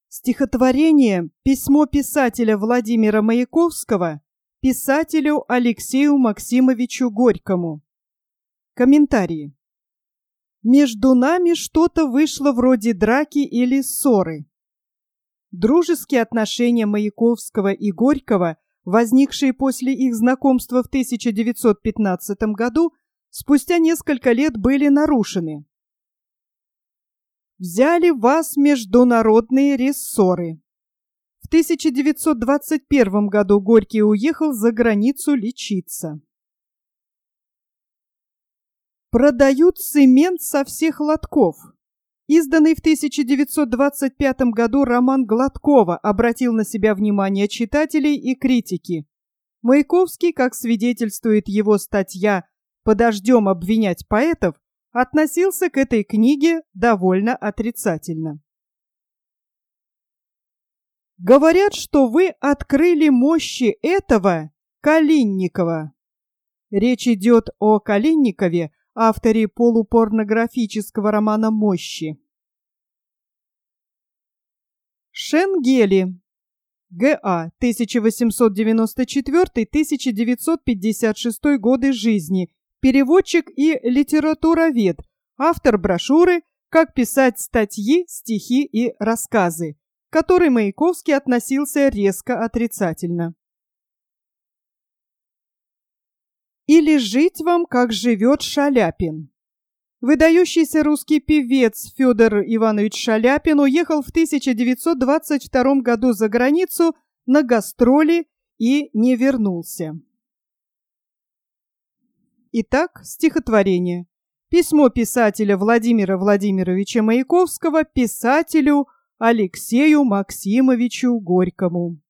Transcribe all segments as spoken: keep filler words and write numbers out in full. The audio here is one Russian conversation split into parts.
Стихотворение «Письмо писателя Владимира Маяковского писателю Алексею Максимовичу Горькому». Комментарии. Между нами что-то вышло вроде драки или ссоры. Дружеские отношения Маяковского и Горького, возникшие после их знакомства в тысяча девятьсот пятнадцатом году, спустя несколько лет были нарушены. Взяли вас международные рессоры. В тысяча девятьсот двадцать первом году Горький уехал за границу лечиться. Продают цемент со всех лотков. Изданный в тысяча девятьсот двадцать пятом году роман Гладкова обратил на себя внимание читателей и критики. Маяковский, как свидетельствует его статья «Подождем обвинять поэтов», относился к этой книге довольно отрицательно. Говорят, что вы открыли мощи этого Калинникова. Речь идет о Калинникове, авторе полупорнографического романа «Мощи». Шенгели. Г А. тысяча восемьсот девяносто четвёртый — тысяча девятьсот пятьдесят шестой годы жизни. Переводчик и литературовед, автор брошюры «Как писать статьи, стихи и рассказы», к которой Маяковский относился резко отрицательно. Или жить вам, как живет Шаляпин. Выдающийся русский певец Федор Иванович Шаляпин уехал в тысяча девятьсот двадцать втором году за границу на гастроли и не вернулся. Итак, стихотворение. Письмо писателя Владимира Владимировича Маяковского писателю Алексею Максимовичу Горькому.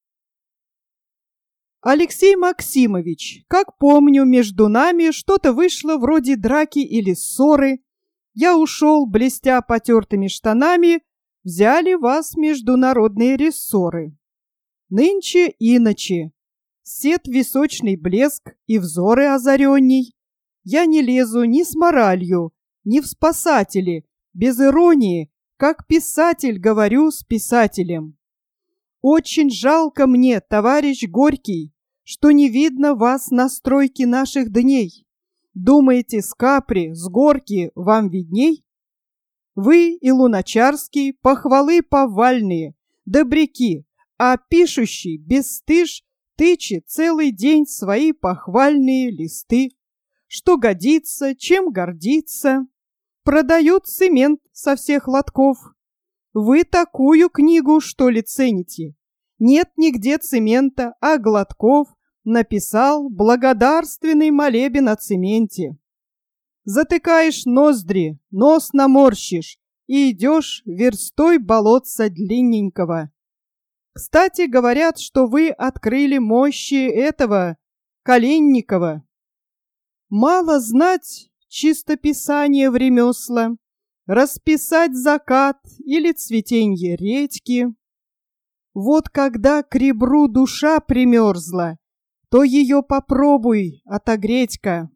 Алексей Максимович, как помню, между нами что-то вышло вроде драки или ссоры. Я ушел, блестя потертыми штанами, взяли вас международные рессоры. Нынче иначе. Сет височный блеск и взоры озаренней. Я не лезу ни с моралью, ни в спасатели, без иронии, как писатель говорю с писателем. Очень жалко мне, товарищ Горький, что не видно вас на стройке наших дней. Думаете, с Капри, с горки вам видней? Вы и Луначарский похвалы повальные, добряки, а пишущий бесстыж тычет целый день свои похвальные листы. Что годится, чем гордиться. Продают цемент со всех лотков. Вы такую книгу, что ли, цените? Нет нигде цемента, а Гладков написал благодарственный молебен о цементе. Затыкаешь ноздри, нос наморщишь и идешь верстой болотца длинненького. Кстати, говорят, что вы открыли мощи этого Калинникова. Мало знать чистописание в ремесла, расписать закат или цветенье редьки. Вот когда к ребру душа примерзла, то ее попробуй отогреть-ка.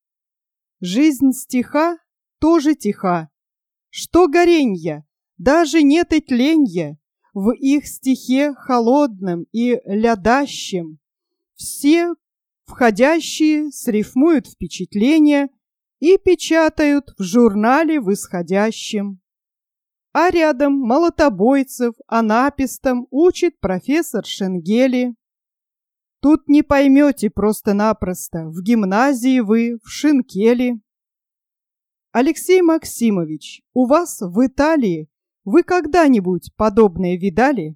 Жизнь стиха тоже тиха. Что горенья, даже нет и тленья в их стихе холодном и лядащем. Все входящие срифмуют впечатления и печатают в журнале в исходящем. А рядом молотобойцев анапистом учит профессор Шенгели. Тут не поймете просто-напросто, в гимназии вы, в Шинкеле. Алексей Максимович, у вас в Италии вы когда-нибудь подобное видали?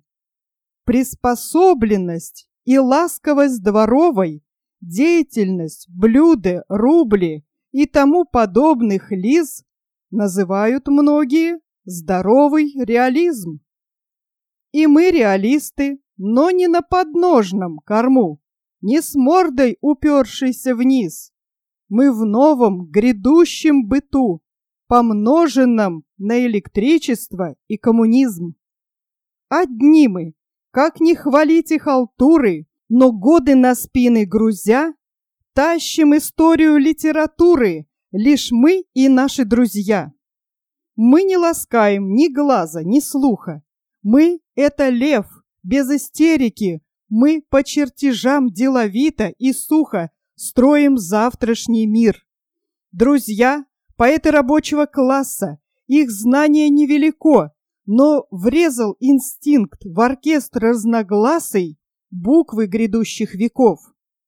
Приспособленность и ласковость дворовой, деятельность, блюда, рубли и тому подобных лиз называют многие здоровый реализм. И мы реалисты, но не на подножном корму, не с мордой упершейся вниз. Мы в новом грядущем быту, помноженном на электричество и коммунизм. Одни мы, как не хвалить их халтуры, но годы на спины грузя, тащим историю литературы, лишь мы и наши друзья. Мы не ласкаем ни глаза, ни слуха. Мы — это лев, без истерики. Мы по чертежам деловито и сухо строим завтрашний мир. Друзья, поэты рабочего класса, их знание невелико, но врезал инстинкт в оркестр разногласый буквы грядущих веков.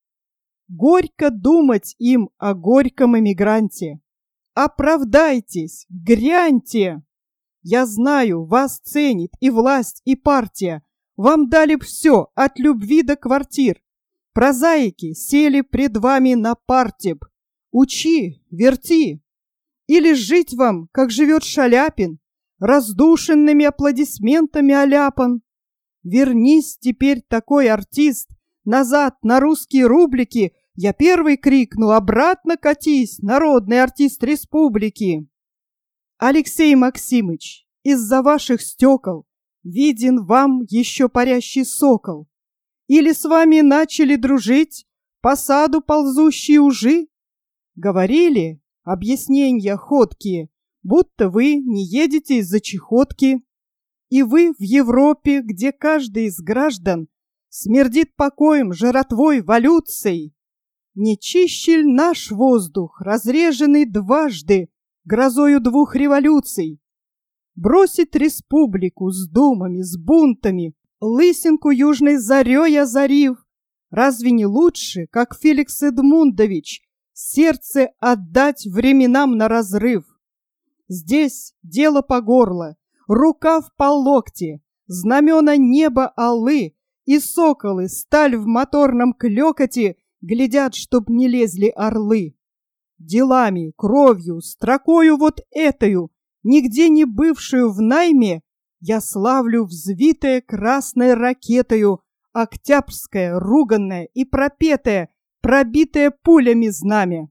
Горько думать им о горьком эмигранте. Оправдайтесь, гряньте! Я знаю, вас ценит и власть, и партия. Вам дали б все, от любви до квартир. Прозаики сели пред вами на партеб. Учи, верти. Или жить вам, как живет Шаляпин, раздушенными аплодисментами оляпан. Вернись теперь, такой артист, назад на русские рублики. Я первый крикну: обратно катись, народный артист республики. Алексей Максимыч, из-за ваших стекол виден вам еще парящий сокол. Или с вами начали дружить по саду ползущие ужи? Говорили, объяснения ходкие, будто вы не едете из-за чехотки. И вы в Европе, где каждый из граждан смердит покоем, жратвой, валюцией. Не чище ль наш воздух, разреженный дважды грозою двух революций? Бросить республику с думами, с бунтами, лысинку южной зарей озарив, разве не лучше, как Феликс Эдмундович, сердце отдать временам на разрыв? Здесь дело по горло, рукав по локти, знамена неба аллы, и соколы, сталь в моторном клёкоте, глядят, чтоб не лезли орлы. Делами, кровью, строкою вот этою, нигде не бывшую в найме, я славлю взвитое красной ракетою октябрьское, руганное и пропетое, пробитое пулями знамя.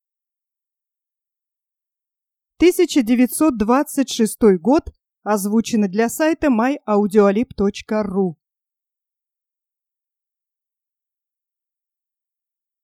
тысяча девятьсот двадцать шестой год. Озвучено для сайта май аудиолиб точка ру.